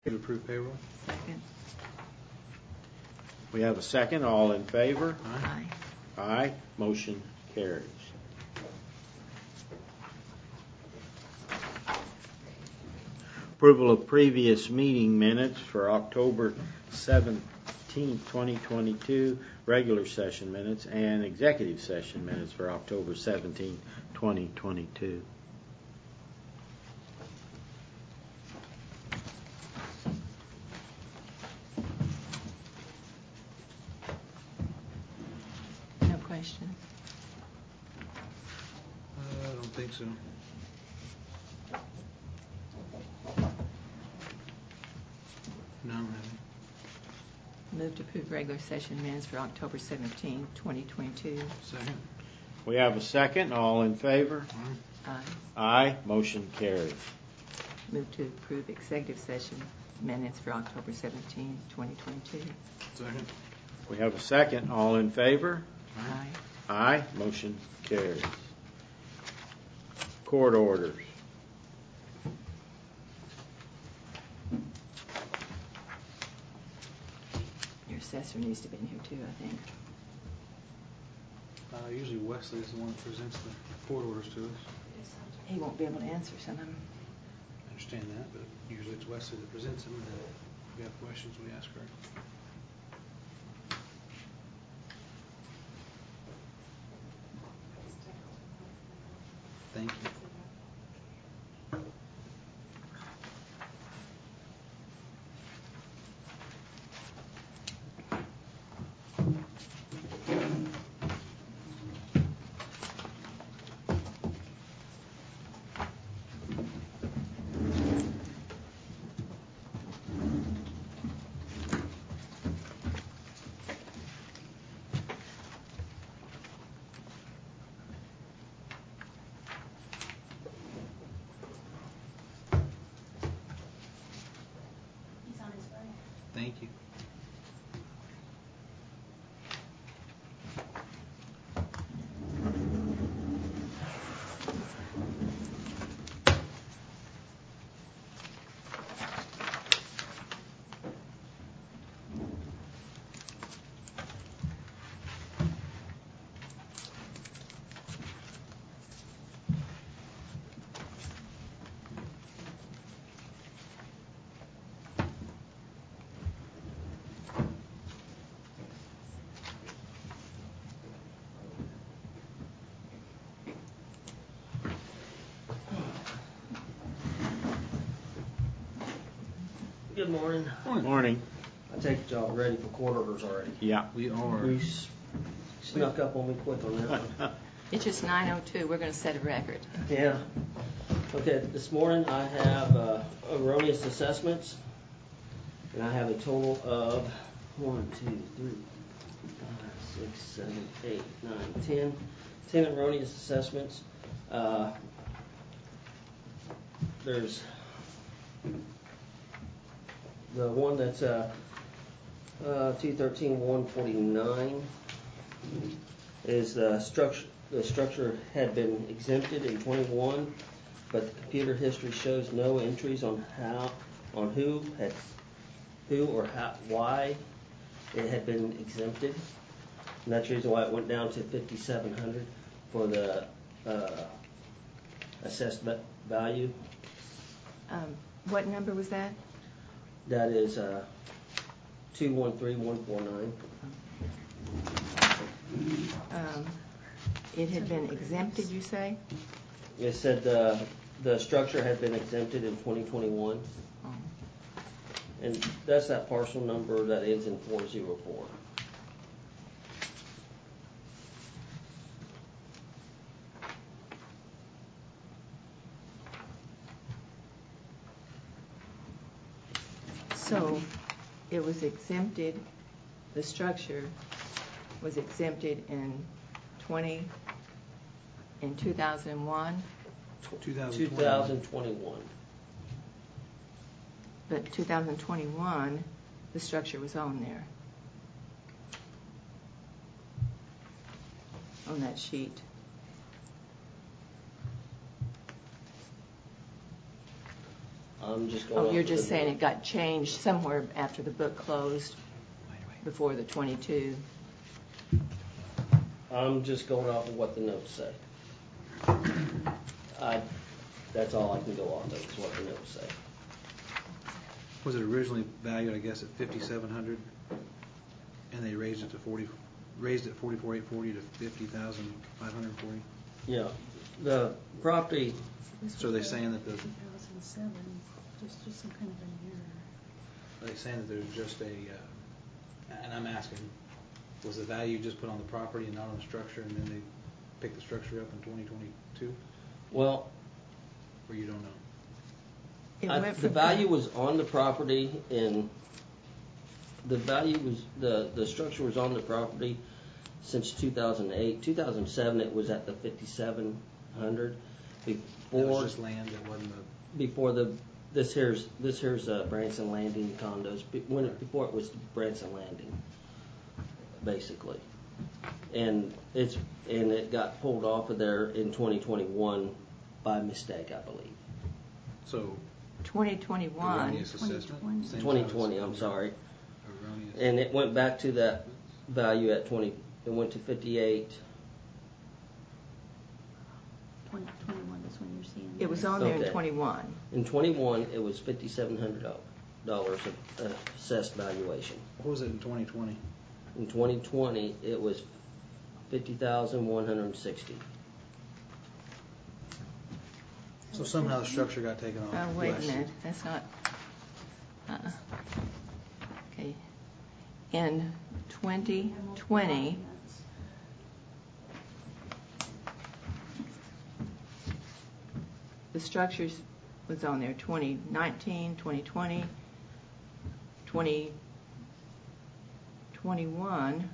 To approve payroll. Second. We have a second. All in favor? Aye. Aye. Motion carries. Approval of previous meeting minutes for October 17th, 2022, regular session minutes, and executive session minutes for October 17th, 2022. No question. I don't think so. No, I haven't. Move to approve regular session minutes for October 17, 2022. Second. We have a second. All in favor? Aye. Aye. Motion carries. Move to approve executive session minutes for October 17, 2022. Second. We have a second. All in favor? Aye. Aye. Motion carries. Court orders. Your assessor needs to be in here too, I think. Usually Wesley is the one that presents the court orders to us. He won't be able to answer some of them. I understand that, but usually it's Wesley that presents them, and then if we have questions, we ask her. Thank you. He's on his way. Thank you. Good morning. Morning. I take it y'all ready for court orders already. Yeah. We are. You snuck up on me quick on that one. It's just 9:02. We're going to set a record. Yeah. Okay, this morning I have erroneous assessments, and I have a total of 1, 2, 3, 5, 6, 7, 8, 9, 10 erroneous assessments. There's the one that's 213-149 is the structure. The structure had been exempted in 21, but the computer history shows no entries on who or why it had been exempted, and that's the reason why it went down to $5,700 for the assessed value. What number was that? That is 213-149. It had been exempted, you say? It said the structure had been exempted in 2021, Oh. and that's that parcel number that ends in 404. So it was exempted, the structure was exempted in 2001, 2021. but 2021, the structure was on there, on that sheet. I'm just going Oh, off you're of just the saying note. it got changed somewhere after the book closed, before the 22. I'm just going off of what the notes say. That's all I can go off of, is what the notes say. Was it originally valued, I guess, at 5,700, and they raised it 44,840 to 50,540? Yeah, the property, So they're saying that 2007, there's just some kind of an error. Are they saying that there's just and I'm asking, was the value just put on the property and not on the structure, and then they picked the structure up in 2022, well, or you don't know? It went the from- value was on the property and the structure was on the property since 2008. 2007 it was at the 5,700. It was Before just land, it wasn't before this here's Branson Landing condos. Before it was Branson Landing, basically, and it got pulled off of there in 2021 by mistake, I believe. so 2021. erroneous assessment? Same 2020, time I'm as sorry. Erroneous. And it went back to that value at 20. It went to 58. 2021 is when you're seeing It was this. on there in Okay. 21. In 21, it was $5,700 of assessed valuation. What was it in 2020? In 2020, it was 50,160. So somehow the structure got taken off. Oh, wait a last year. minute, that's not, okay. In 2020, the structures was on there 2019, 2020, 2021.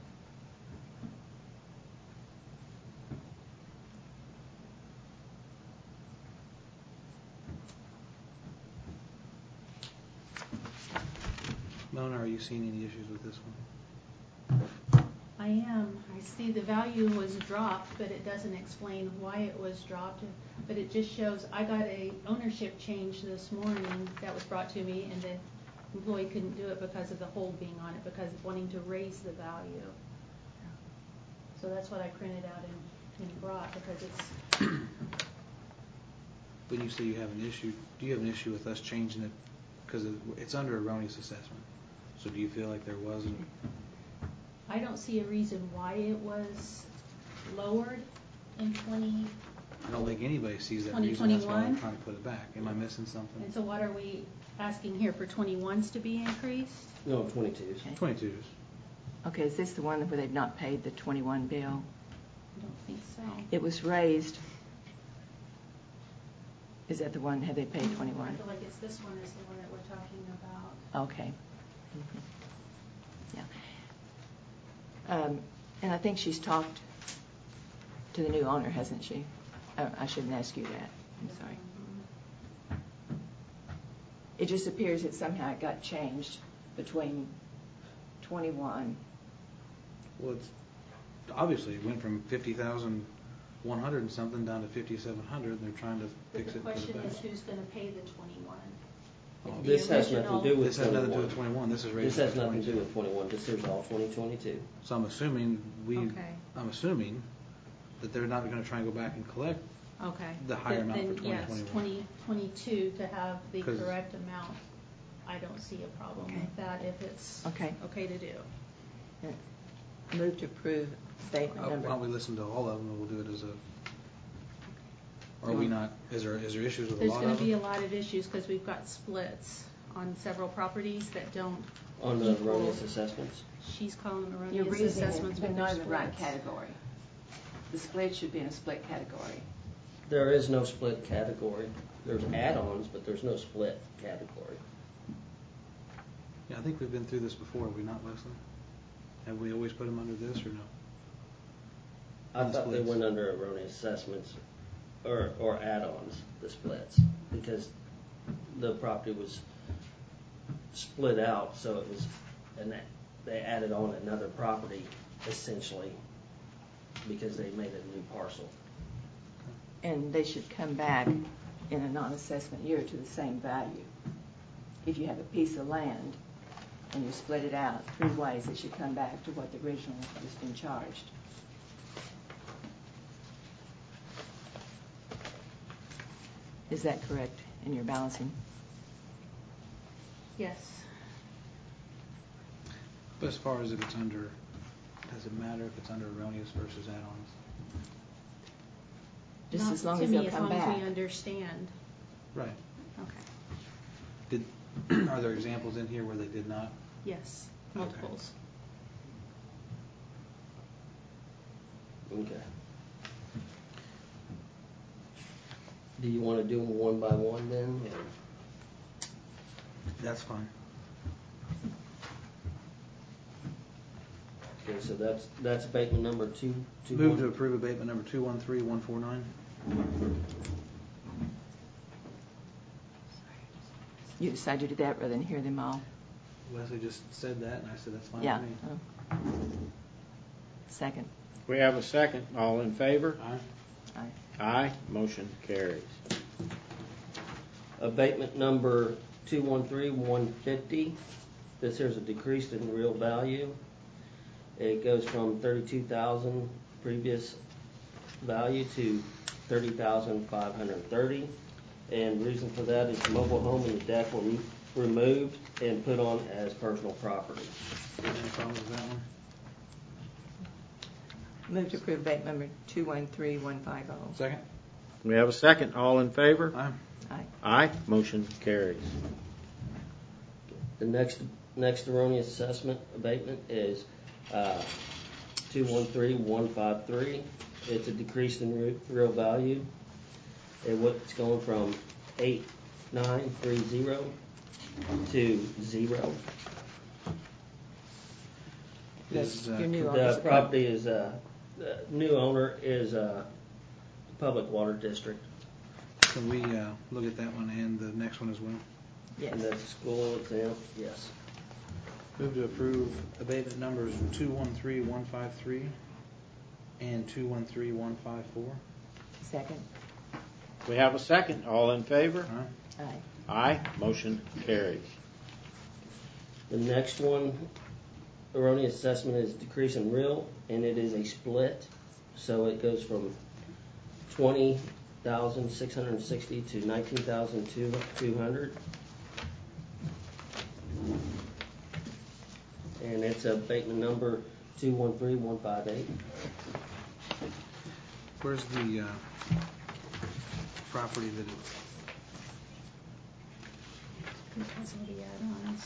Mona, are you seeing any issues with this one? I am. I see the value was dropped, but it doesn't explain why it was dropped. But it just shows, I got a ownership change this morning that was brought to me, and the employee couldn't do it because of the hold being on it, because of wanting to raise the value. So that's what I printed out and brought, because it's, When you say you have an issue, do you have an issue with us changing it? Because it's under erroneous assessment. So do you feel like there wasn't? I don't see a reason why it was lowered in 20, I don't think anybody sees that reason. That's why I'm 2021? trying to put it back. Am I missing something? and so what are we asking here, for 21s to be increased? No, 22s. Okay. 22s. Okay, is this the one where they've not paid the 21 bill? I don't think so. It was raised. Is that the one, have they paid I 21? feel like it's this one is the one that we're talking about. Okay. Mhm. Yeah. And I think she's talked to the new owner, hasn't she? I shouldn't ask you that. I'm sorry. It just appears that somehow it got changed between 21. Well, it's obviously it went from 50,100 and something down to 5,700, and they're trying to But fix the it for the question is, back. who's going to pay the 21? Oh, If the This has nothing original- to do with This has nothing to do 21. with 21. This is This raised has to nothing to do 22. with 21. This is all 2022. So I'm assuming Okay. I'm assuming that they're not going to try and go back and collect. Okay. The higher amount for Then yes, 2021. 2022 to have the 'Cause- correct amount. I don't see a problem Okay. with that if it's Okay. okay to do. Move to approve statement Why don't we number. listen to all of them, and we'll do it as a. Or are we not? Is there issues with a There's lot going of to be a them? lot of issues because we've got splits on several properties that don't On the equal. erroneous assessments. She's calling them You're erroneous reading it, assessments, but but not they're in the right splits. category. The split should be in a split category. There is no split category. There's add-ons, but there's no split category. Yeah, I think we've been through this before. Have we not, Leslie? Have we always put them under this, or no? I On thought they splits. went under erroneous assessments or add-ons, the splits, because the property was split out, so it was, and they added on another property essentially because they made a new parcel. And they should come back in a non-assessment year to the same value. If you have a piece of land and you split it out 3 ways, it should come back to what the original has been charged. Is that correct in your balancing? Yes. But as far as if it's under, does it matter if it's under erroneous versus add-ons? Just Not as long to as me, they'll come as long back. as we understand. Right. Okay. Are there examples in here where they did not? Yes, Okay. multiples. Okay. Do you want to do them one by one then? Or? That's fine. Okay, so that's abatement number 2. Move to approve abatement number 213149. You decided to do that rather than hear them all? Leslie just said that, and I said that's fine Yeah. with me. Oh. Second. We have a second. All in favor? Aye. Aye. Aye. Motion carries. Abatement number 213150. This here's a decrease in real value. It goes from 32,000 previous value to 30,530. And reason for that is the mobile home and the deck were removed and put on as personal property. Any problems with that one? Move to approve abatement number 213150. Second? We have a second. All in favor? Aye. Aye. Aye. Motion carries. The next erroneous assessment abatement is 213153. It's a decrease in real value. It's going from 8930 to 0. That's your new The owner's property is the new owner is Public Water District. Can we look at that one and the next one as well? Yes. And that's school exam. Yes. Move to approve abatement numbers 213153 and 213154. Second. We have a second. All in favor? Aye. Aye. Aye. Motion carries. The next one, erroneous assessment, is decrease in real, and it is a split. So it goes from 20,660 to 19,200. And it's abatement number 213158. Where's the property that it... Because of the add-ons.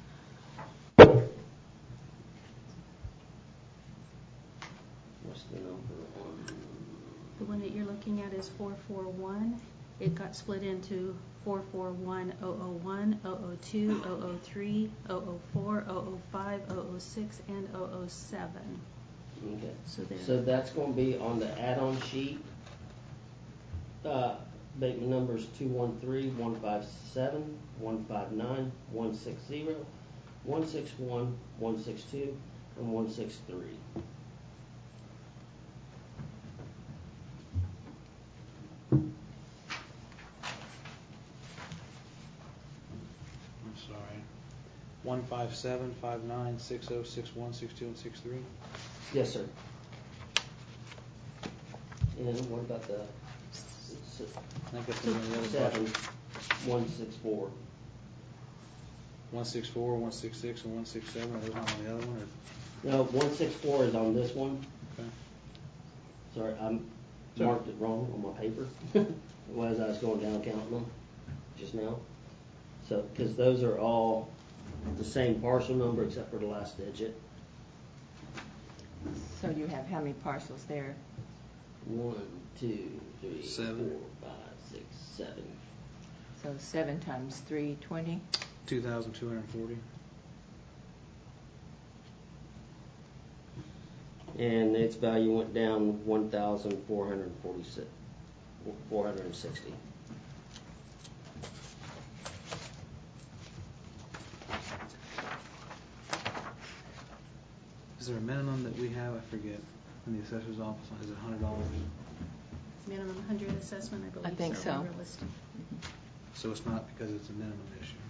What's the number on? The one that you're looking at is 441. It got split into 441, 001, 002, 003, 004, 005, 006, and 007. Okay. So So that's going to be on the add-on sheet. Abatement numbers 213, 157, 159, 160, 161, 162, and 163. I'm sorry. 157, 59, 60, 61, 62, and 63. Yes, sir. And what about the I think that's the other 7, project. 164? 164, 166, and 167. Are those not on the other one? Or? No, 164 is on this one. Okay. Sorry, I marked it wrong on my paper as I was going down counting them just now. So, because those are all the same parcel number except for the last digit. So you have how many parcels there? 1, 2, 3, 7. 4, 5, 6, 7. So 7 times 3, 20. 2,240. And its value went down 1,446, 460. Is there a minimum that we have? I forget. In the assessor's office, is it $100? minimum 100 assessment, I believe. I think so. we were listed. So it's not because it's a minimum issue.